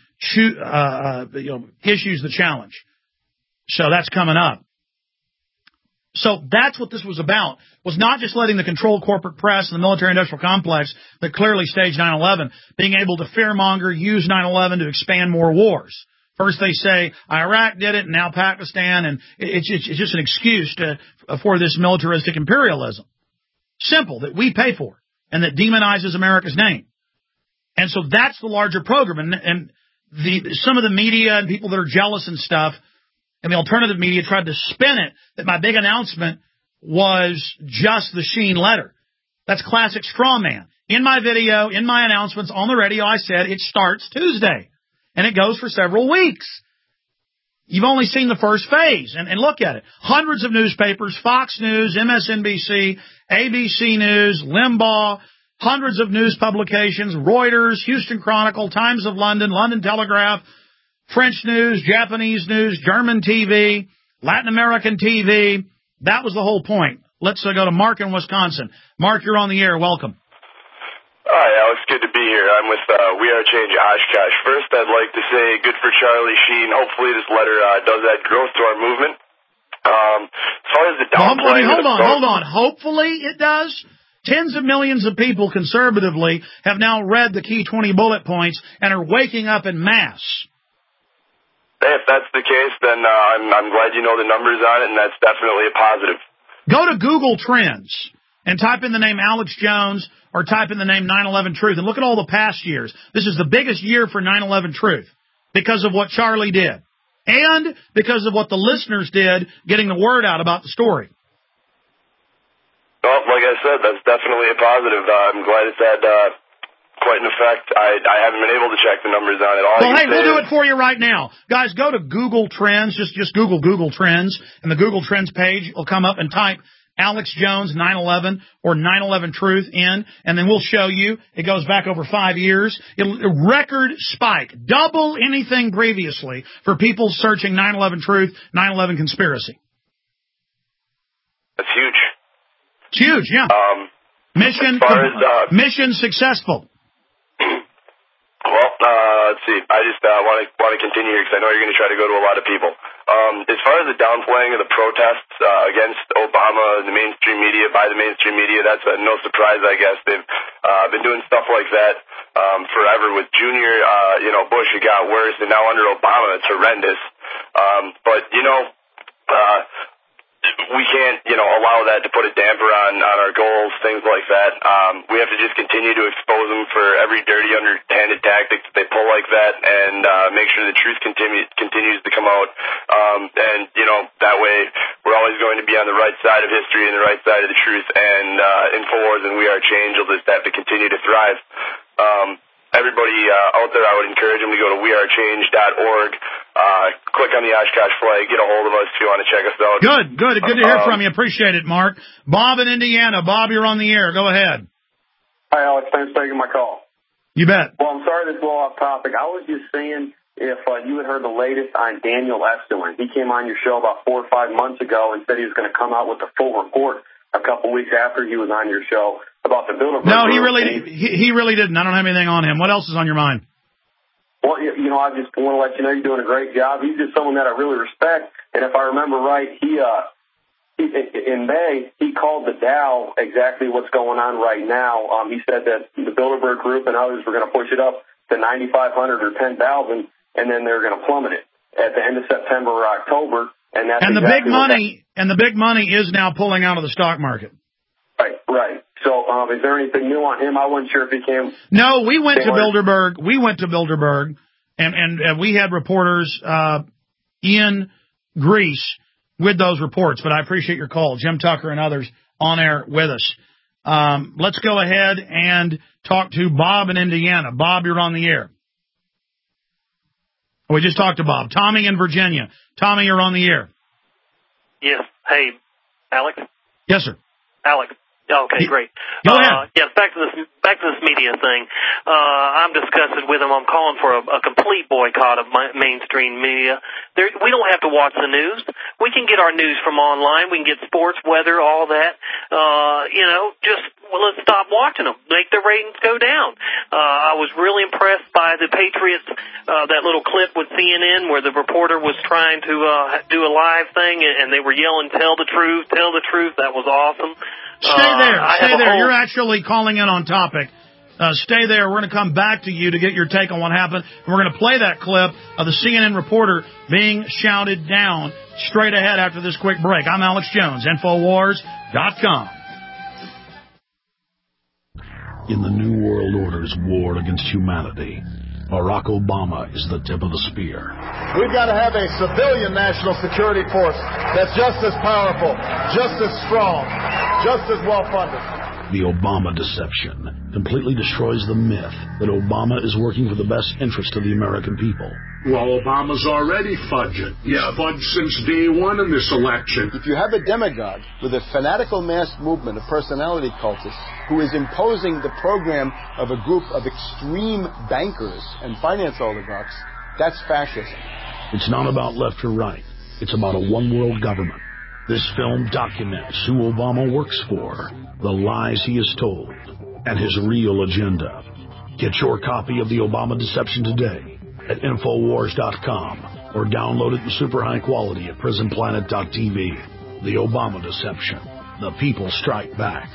issues the challenge. So that's coming up. So that's what this was about, was not just letting the controlled corporate press and the military-industrial complex that clearly staged 9/11 being able to fearmonger, use 9/11 to expand more wars. First they say Iraq did it, and now Pakistan, and it's just an excuse for this militaristic imperialism. Simple, that we pay for, and that demonizes America's name. And so that's the larger program. And some of the media and people that are jealous and stuff, and the alternative media tried to spin it that my big announcement was just the Sheen letter. That's classic straw man. In my video, in my announcements on the radio, I said it starts Tuesday, and it goes for several weeks. You've only seen the first phase, and look at it. Hundreds of newspapers, Fox News, MSNBC, ABC News, Limbaugh, hundreds of news publications, Reuters, Houston Chronicle, Times of London, London Telegraph, French news, Japanese news, German TV, Latin American TV. That was the whole point. Let's go to Mark in Wisconsin. Mark, you're on the air. Welcome. Hi, Alex. Good to be here. I'm with We Are Change Oshkosh. First, I'd like to say good for Charlie Sheen. Hopefully this letter does add growth to our movement. As far as the downplaying... Hold on. Hopefully it does? Tens of millions of people conservatively have now read the key 20 bullet points and are waking up en masse. Hey, if that's the case, then I'm glad you know the numbers on it, and that's definitely a positive. Go to Google Trends and type in the name Alex Jones or type in the name 9/11 Truth and look at all the past years. This is the biggest year for 9/11 Truth because of what Charlie did and because of what the listeners did getting the word out about the story. Well, like I said, that's definitely a positive. I'm glad it's had quite an effect. I haven't been able to check the numbers on it. Well, hey, we'll do it for you right now. Guys, go to Google Trends. Just Google Trends, and the Google Trends page will come up and type Alex Jones 9/11 or 9/11 Truth in, and then we'll show you. It goes back over 5 years. A record spike, double anything previously for people searching 9/11 Truth, 9/11 Conspiracy. That's huge. It's huge, yeah. Mission successful. Well, let's see. I just want to continue here because I know you're going to try to go to a lot of people. As far as the downplaying of the protests against Obama, the mainstream media, by the mainstream media, that's no surprise, I guess. They've been doing stuff like that forever. With Junior, Bush, it got worse, and now under Obama, it's horrendous. But we can't, allow that to put a damper on our goals, things like that. We have to just continue to expose them for every dirty, underhanded tactic that they pull like that, and make sure the truth continues to come out. That way we're always going to be on the right side of history and the right side of the truth. And InfoWars and We Are Change will just have to continue to thrive. Everybody out there, I would encourage them to go to wearechange.org. Click on the Oshkosh flag. Get a hold of us if you want to check us out. Good to hear from you. Appreciate it, Mark. Bob in Indiana. Bob, you're on the air. Go ahead. Hi, Alex. Thanks for taking my call. You bet. Well, I'm sorry to blow off topic. I was just saying if you had heard the latest on Daniel Estulin. He came on your show about 4 or 5 months ago and said he was going to come out with a full report a couple weeks after he was on your show about the Bilderberg. No, he really didn't. I don't have anything on him. What else is on your mind? Well, I just want to let you know you're doing a great job. He's just someone that I really respect. And if I remember right, he in May, he called the Dow exactly what's going on right now. He said that the Bilderberg Group and others were going to push it up to 9,500 or 10,000, and then they're going to plummet it at the end of September or October. And that's the big money is now pulling out of the stock market. Right. So, is there anything new on him? I wasn't sure if he came. No, we went to Bilderberg. And we had reporters in Greece with those reports. But I appreciate your call, Jim Tucker and others on air with us. Let's go ahead and talk to Bob in Indiana. Bob, you're on the air. We just talked to Bob. Tommy in Virginia. Tommy, you're on the air. Yes. Hey, Alex? Yes, sir. Alex. Okay, great. Go ahead. Yes, back to this media thing. I'm discussing with him. I'm calling for a complete boycott of mainstream media. We don't have to watch the news. We can get our news from online. We can get sports, weather, all that. Let's stop watching them. Make the ratings go down. I was really impressed by the Patriots, that little clip with CNN where the reporter was trying to do a live thing, and they were yelling, tell the truth, tell the truth. That was awesome. Stay there. You're actually calling in on topic. Stay there. We're going to come back to you to get your take on what happened. And we're going to play that clip of the CNN reporter being shouted down straight ahead after this quick break. I'm Alex Jones, Infowars.com. In the New World Order's war against humanity, Barack Obama is the tip of the spear. We've got to have a civilian national security force that's just as powerful, just as strong, just as well-funded. The Obama deception completely destroys the myth that Obama is working for the best interest of the American people. Well, Obama's already fudging. He's fudged since day one in this election. If you have a demagogue with a fanatical mass movement of personality cultists who is imposing the program of a group of extreme bankers and finance oligarchs, that's fascism. It's not about left or right. It's about a one-world government. This film documents who Obama works for, the lies he has told, and his real agenda. Get your copy of The Obama Deception today at Infowars.com or download it in super high quality at PrisonPlanet.tv. The Obama Deception. The people strike back.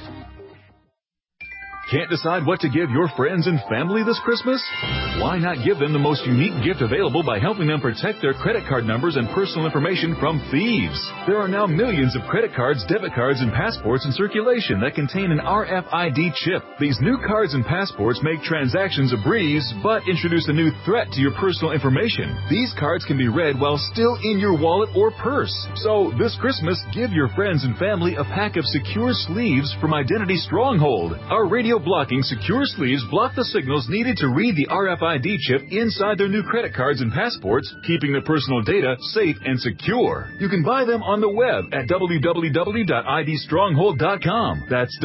Can't decide what to give your friends and family this Christmas? Why not give them the most unique gift available by helping them protect their credit card numbers and personal information from thieves? There are now millions of credit cards, debit cards, and passports in circulation that contain an RFID chip. These new cards and passports make transactions a breeze, but introduce a new threat to your personal information. These cards can be read while still in your wallet or purse. So this Christmas, give your friends and family a pack of secure sleeves from Identity Stronghold. Our radio blocking secure sleeves block the signals needed to read the RFID chip inside their new credit cards and passports, keeping their personal data safe and secure. You can buy them on the web at www.idstronghold.com. That's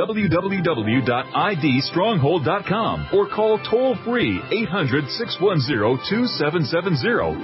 www.idstronghold.com. Or call toll-free 800-610-2770.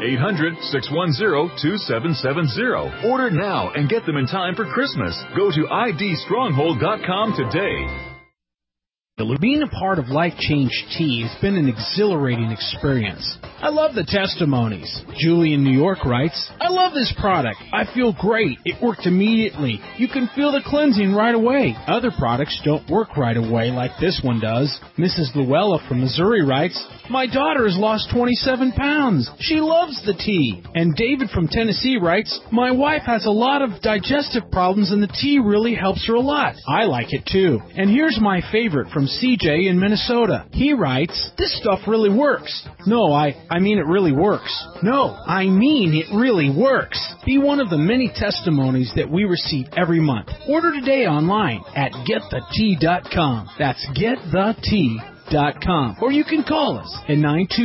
800-610-2770. Order now and get them in time for Christmas. Go to idstronghold.com today. Being a part of Life Change Tea has been an exhilarating experience. I love the testimonies. Julie in New York writes, I love this product. I feel great. It worked immediately. You can feel the cleansing right away. Other products don't work right away like this one does. Mrs. Luella from Missouri writes, my daughter has lost 27 pounds. She loves the tea. And David from Tennessee writes, my wife has a lot of digestive problems and the tea really helps her a lot. I like it too. And here's my favorite from CJ in Minnesota. He writes, this stuff really works. No, I mean it really works. No, I mean it really works. Be one of the many testimonies that we receive every month. Order today online at getthetea.com. That's getthetea.com. Or you can call us at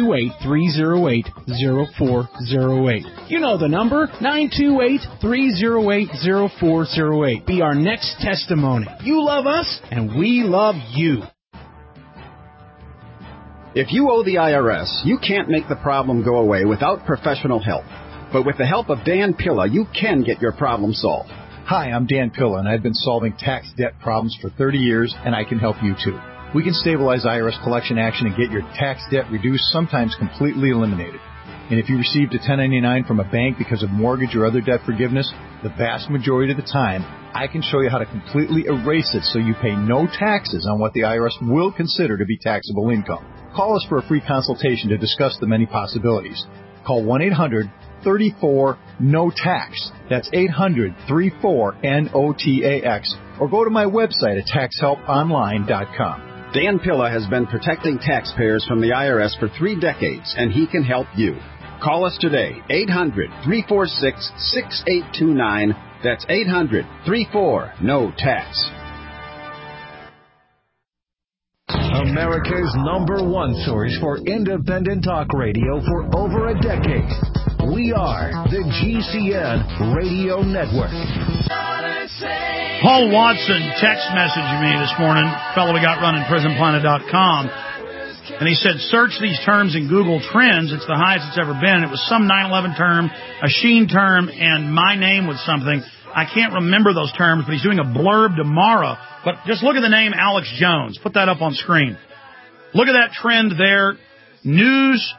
928-308-0408. You know the number, 928-308-0408. Be our next testimony. You love us, and we love you. If you owe the IRS, you can't make the problem go away without professional help. But with the help of Dan Pilla, you can get your problem solved. Hi, I'm Dan Pilla, and I've been solving tax debt problems for 30 years, and I can help you too. We can stabilize IRS collection action and get your tax debt reduced, sometimes completely eliminated. And if you received a 1099 from a bank because of mortgage or other debt forgiveness, the vast majority of the time, I can show you how to completely erase it so you pay no taxes on what the IRS will consider to be taxable income. Call us for a free consultation to discuss the many possibilities. Call 1-800-34-NO-TAX. That's 800-34-NOTAX. Or go to my website at taxhelponline.com. Dan Pilla has been protecting taxpayers from the IRS for 3 decades, and he can help you. Call us today, 800-346-6829. That's 800-34-NO-TAX. America's #1 source for independent talk radio for over a decade. We are the GCN Radio Network. Paul Watson text messaged me this morning, fellow we got running prisonplanet.com, and he said, search these terms in Google Trends. It's the highest it's ever been. It was some 9/11 term, a Sheen term, and my name was something. I can't remember those terms, but he's doing a blurb tomorrow. But just look at the name Alex Jones. Put that up on screen. Look at that trend there. News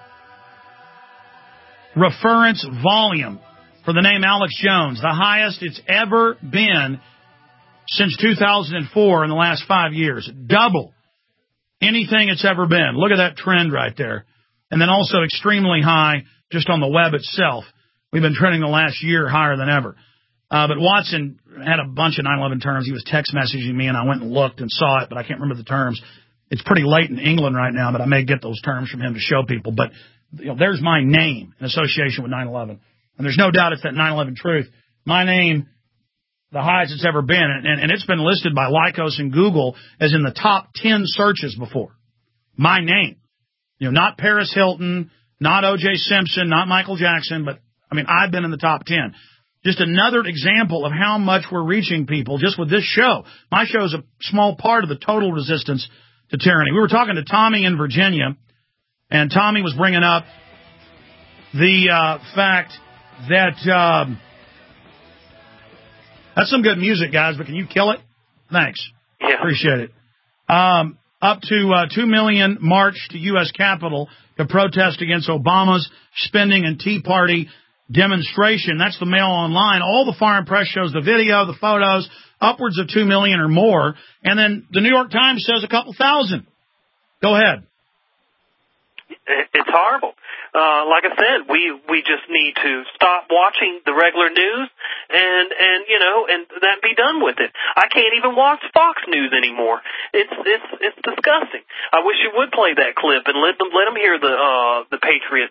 reference volume for the name Alex Jones, the highest it's ever been since 2004 in the last 5 years. Double anything it's ever been. Look at that trend right there. And then also extremely high just on the web itself. We've been trending the last year higher than ever. But Watson had a bunch of 9/11 terms. He was text messaging me, and I went and looked and saw it, but I can't remember the terms. It's pretty late in England right now, but I may get those terms from him to show people. But there's my name in association with 9/11. And there's no doubt it's that 9/11 truth. My name, the highest it's ever been, and it's been listed by Lycos and Google as in the top 10 searches before. My name. Not Paris Hilton, not O.J. Simpson, not Michael Jackson, but, I've been in the top 10. Just another example of how much we're reaching people just with this show. My show is a small part of the total resistance to tyranny. We were talking to Tommy in Virginia, and Tommy was bringing up the fact that that's some good music, guys, but can you kill it? Thanks. Yeah. Appreciate it. Up to 2 million march to U.S. Capitol to protest against Obama's spending and Tea Party demonstration. That's the Mail Online. All the foreign press shows the video, the photos, upwards of 2 million or more. And then the New York Times says a couple thousand. Go ahead. It's horrible. Like I said, we just need to stop watching the regular news and that be done with it. I can't even watch Fox News anymore. It's disgusting. I wish you would play that clip and let them hear the Patriots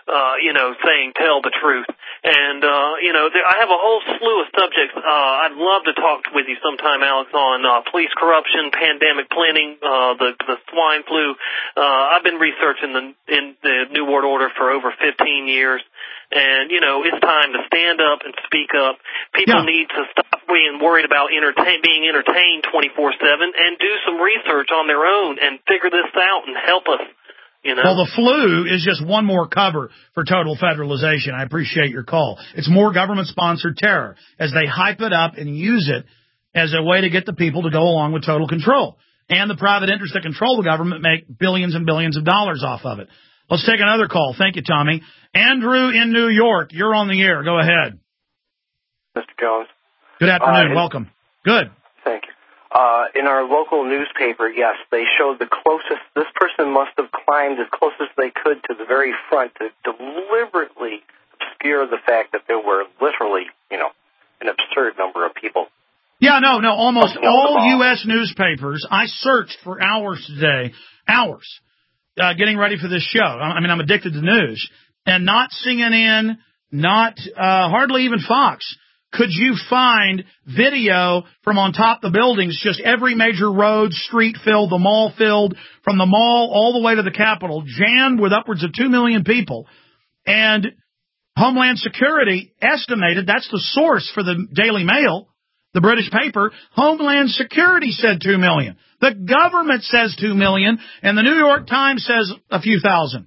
saying tell the truth. And, I have a whole slew of subjects. I'd love to talk with you sometime, Alex, on police corruption, pandemic planning, the swine flu. I've been researching in the New World Order for over 15 years. And, it's time to stand up and speak up. People need to stop being worried about being entertained 24/7 and do some research on their own and figure this out and help us. Well, the flu is just one more cover for total federalization. I appreciate your call. It's more government-sponsored terror as they hype it up and use it as a way to get the people to go along with total control. And the private interests that control the government make billions and billions of dollars off of it. Let's take another call. Thank you, Tommy. Andrew in New York, you're on the air. Go ahead. Mr. Jones. Good afternoon. Welcome. Good. Thank you. In our local newspaper, yes, they showed the closest. This person must have climbed as close as they could to the very front to deliberately obscure the fact that there were literally, an absurd number of people. Yeah, no, almost all U.S. newspapers. I searched for hours today, getting ready for this show. I'm addicted to news. And not CNN, not hardly even Fox. Could you find video from on top of the buildings, just every major road, street filled, the mall filled, from the mall all the way to the Capitol, jammed with upwards of 2 million people? And Homeland Security estimated, that's the source for the Daily Mail, the British paper, Homeland Security said 2 million. The government says 2 million, and the New York Times says a few thousand.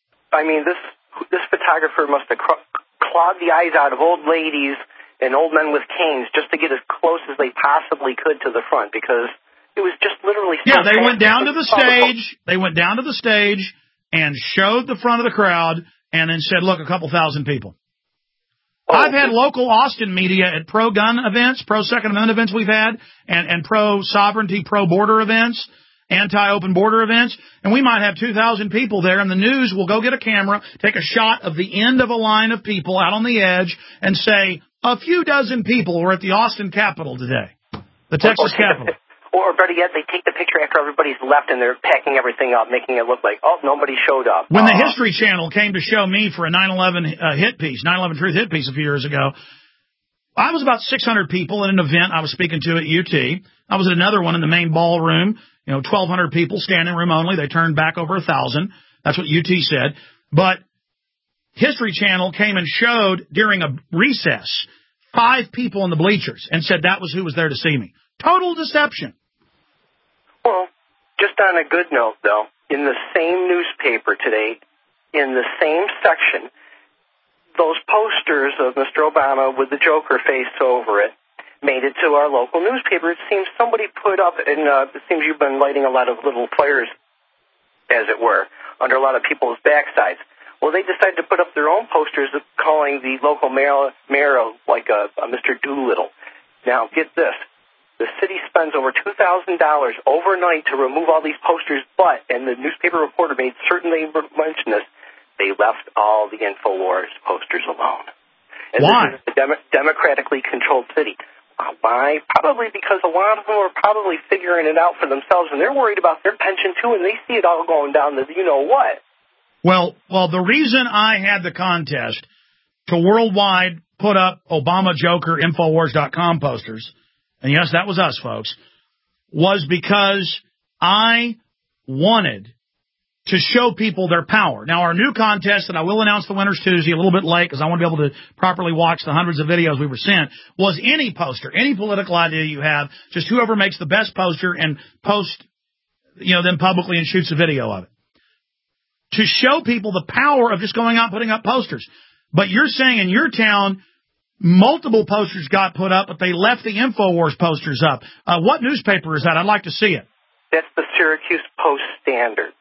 This photographer must have clogged the eyes out of old ladies and old men with canes just to get as close as they possibly could to the front, because it was just literally... Yeah, they went down to the stage. They went down to the stage and showed the front of the crowd and then said, look, a couple thousand people. I've had local Austin media at pro-gun events, pro-Second Amendment events we've had, and pro-sovereignty, pro-border events, anti-open border events, and we might have 2,000 people there, and the news will go get a camera, take a shot of the end of a line of people out on the edge, and say, a few dozen people were at the Austin Capitol today, the Texas Capitol. Or better yet, they take the picture after everybody's left and they're packing everything up, making it look like, nobody showed up. When the History Channel came to show me for a 9/11 hit piece, 9/11 Truth hit piece a few years ago, I was about 600 people at an event I was speaking to at UT. I was at another one in the main ballroom, 1,200 people, standing room only. They turned back over 1,000. That's what UT said. But History Channel came and showed during a recess 5 people in the bleachers and said that was who was there to see me. Total deception. Well, just on a good note, though, in the same newspaper today, in the same section, those posters of Mr. Obama with the Joker face over it made it to our local newspaper. It seems somebody put up, and it seems you've been lighting a lot of little fires, as it were, under a lot of people's backsides. Well, they decided to put up their own posters calling the local mayor like a Mr. Doolittle. Now, get this. The city spends over $2,000 overnight to remove all these posters, but, and the newspaper reporter made certain they mentioned this, they left all the InfoWars posters alone. And why? This is a democratically controlled city. Why? Probably because a lot of them are probably figuring it out for themselves, and they're worried about their pension, too, and they see it all going down to you-know-what. Well, the reason I had the contest to worldwide put up Obama Joker Infowars.com posters, and yes, that was us, folks, was because I wanted to show people their power. Now, our new contest, and I will announce the winners Tuesday, a little bit late because I want to be able to properly watch the hundreds of videos we were sent, was any poster, any political idea you have, just whoever makes the best poster and post, them publicly and shoots a video of it. To show people the power of just going out and putting up posters. But you're saying in your town, multiple posters got put up, but they left the InfoWars posters up. What newspaper is that? I'd like to see it. That's the Syracuse Post-Standard.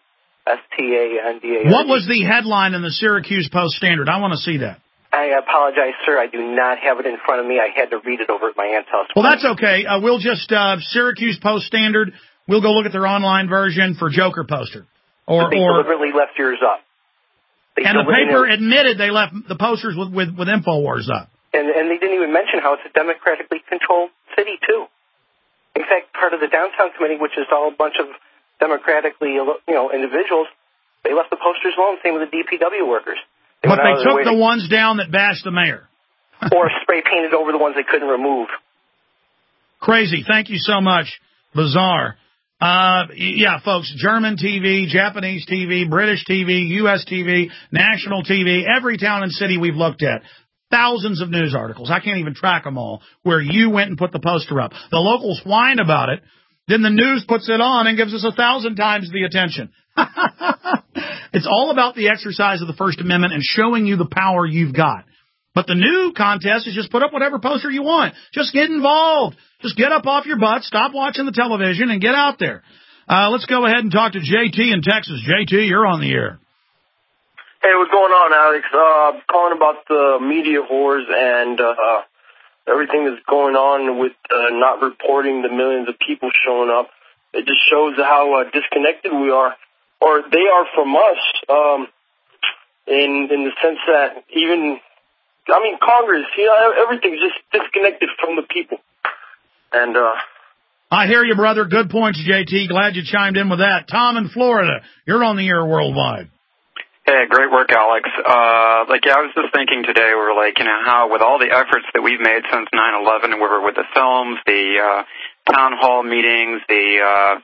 Standard. What was the headline in the Syracuse Post-Standard? I want to see that. I apologize, sir. I do not have it in front of me. I had to read it over at my aunt's house. Well, that's okay. We'll just, Syracuse Post-Standard, we'll go look at their online version for Joker poster. They deliberately left yours up. And the paper admitted they left the posters with InfoWars up. And they didn't even mention how it's a democratically controlled city, too. In fact, part of the downtown committee, which is all a bunch of democratically, individuals, they left the posters alone, same with the DPW workers. But they took the ones down that bashed the mayor. Or spray painted over the ones they couldn't remove. Crazy. Thank you so much. Bizarre. Yeah, folks, German TV, Japanese TV, British TV, U.S. TV, national TV, every town and city we've looked at. Thousands of news articles. I can't even track them all, where you went and put the poster up. The locals whine about it. Then the news puts it on and gives us 1,000 times the attention. It's all about the exercise of the First Amendment and showing you the power you've got. But the new contest is just put up whatever poster you want. Just get involved. Just get up off your butt, stop watching the television, and get out there. Let's go ahead and talk to JT in Texas. JT, you're on the air. Hey, what's going on, Alex? Calling about the media whores and everything that's going on with not reporting the millions of people showing up. It just shows how disconnected we are, or they are from us, in the sense that Congress, everything's just disconnected from the people. And I hear you, brother. Good points, JT. Glad you chimed in with that. Tom in Florida, you're on the air worldwide. Hey, great work, Alex. I was just thinking today, how with all the efforts that we've made since 9/11, with the films, the town hall meetings, the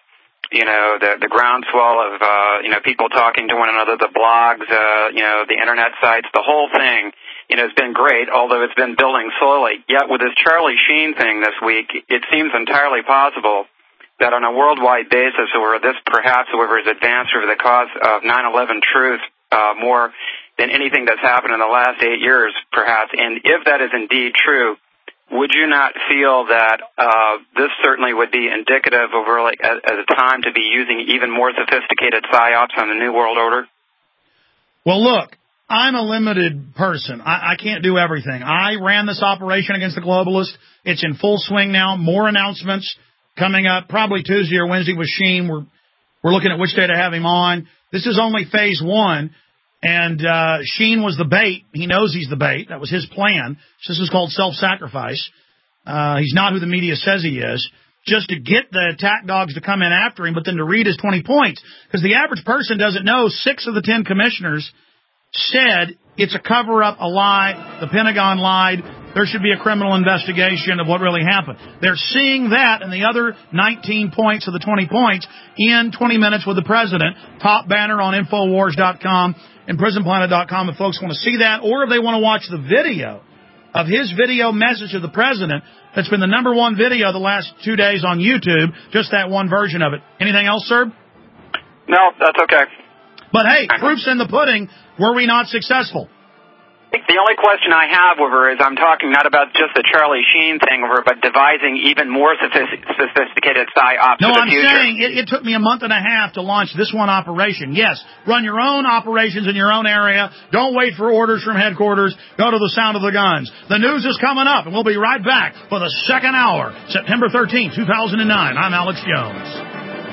groundswell of, people talking to one another, the blogs, the internet sites, the whole thing, has been great, although it's been building slowly. Yet with this Charlie Sheen thing this week, it seems entirely possible that on a worldwide basis, or this perhaps, whoever has advanced over the cause of 9/11 truth, more than anything that's happened in the last 8 years, perhaps. And if that is indeed true, would you not feel that this certainly would be indicative of as a time to be using even more sophisticated psyops on the New World Order? Well, look, I'm a limited person. I can't do everything. I ran this operation against the globalists. It's in full swing now. More announcements coming up, probably Tuesday or Wednesday with Sheen. We're looking at which day to have him on. This is only phase one. And Sheen was the bait. He knows he's the bait. That was his plan. This is called self-sacrifice. He's not who the media says he is. Just to get the attack dogs to come in after him, but then to read his 20 points. Because the average person doesn't know 6 of the 10 commissioners said it's a cover-up, a lie, the Pentagon lied, there should be a criminal investigation of what really happened. They're seeing that and the other 19 points of the 20 points in 20 Minutes with the President. Top banner on Infowars.com and PrisonPlanet.com if folks want to see that, or if they want to watch the video of his video message to the President that's been the #1 video the last 2 days on YouTube, just that one version of it. Anything else, sir? No, that's okay. But hey, proof's in the pudding. Were we not successful? The only question I have is I'm talking not about just the Charlie Sheen thing but devising even more sophisticated psyops for the future. No, I'm saying it took me a month and a half to launch this one operation. Yes, run your own operations in your own area. Don't wait for orders from headquarters. Go to the sound of the guns. The news is coming up, and we'll be right back for the second hour, September 13, 2009. I'm Alex Jones.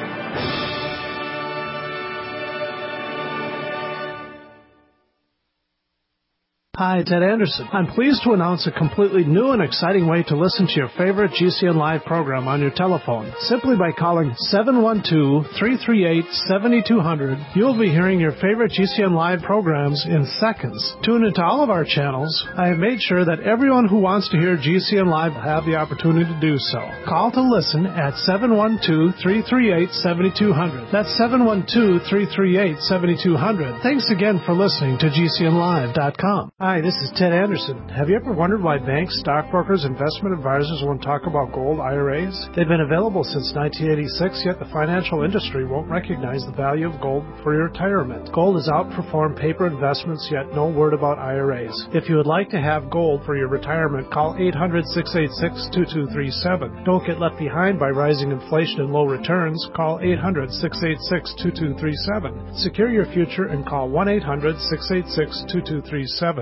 Hi, Ted Anderson. I'm pleased to announce a completely new and exciting way to listen to your favorite GCN Live program on your telephone. Simply by calling 712-338-7200, you'll be hearing your favorite GCN Live programs in seconds. Tune into all of our channels. I have made sure that everyone who wants to hear GCN Live will have the opportunity to do so. Call to listen at 712-338-7200. That's 712-338-7200. Thanks again for listening to GCNLive.com. Hi, this is Ted Anderson. Have you ever wondered why banks, stockbrokers, investment advisors won't talk about gold IRAs? They've been available since 1986, yet the financial industry won't recognize the value of gold for your retirement. Gold has outperformed paper investments, yet no word about IRAs. If you would like to have gold for your retirement, call 800-686-2237. Don't get left behind by rising inflation and low returns. Call 800-686-2237. Secure your future and call 1-800-686-2237.